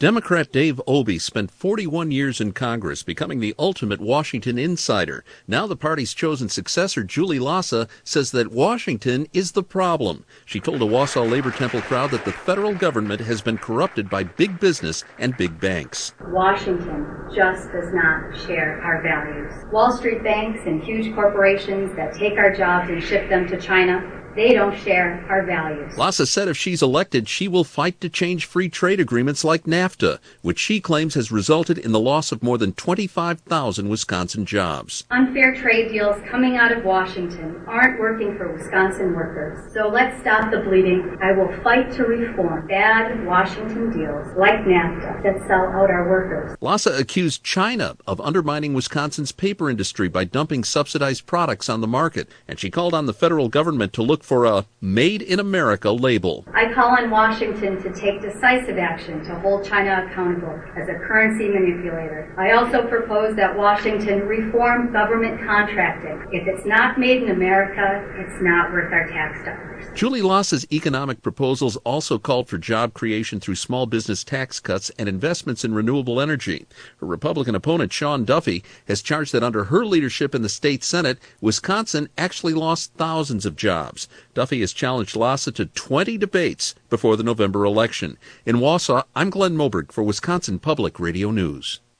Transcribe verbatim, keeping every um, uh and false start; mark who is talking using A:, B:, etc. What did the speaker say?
A: Democrat Dave Obey spent forty-one years in Congress, becoming the ultimate Washington insider. Now the party's chosen successor, Julie Lassa, says that Washington is the problem. She told a Wausau Labor Temple crowd that the federal government has been corrupted by big business and big banks.
B: Washington just does not share our values. Wall Street banks and huge corporations that take our jobs and ship them to China, they don't share our values.
A: Lassa said if she's elected, she will fight to change free trade agreements like NAFTA, which she claims has resulted in the loss of more than twenty-five thousand Wisconsin jobs.
B: Unfair trade deals coming out of Washington aren't working for Wisconsin workers. So let's stop the bleeding. I will fight to reform bad Washington deals like NAFTA that sell out our workers.
A: Lassa accused China of undermining Wisconsin's paper industry by dumping subsidized products on the market, and she called on the federal government to look for a Made in America label.
B: I call on Washington to take decisive action to hold China accountable as a currency manipulator. I also propose that Washington reform government contracting. If it's not made in America, it's not worth our tax dollars.
A: Julie Lassa's economic proposals also called for job creation through small business tax cuts and investments in renewable energy. Her Republican opponent, Sean Duffy, has charged that under her leadership in the state Senate, Wisconsin actually lost thousands of jobs. Duffy has challenged Lassa to twenty debates before the November election. In Wausau, I'm Glenn Moberg for Wisconsin Public Radio News.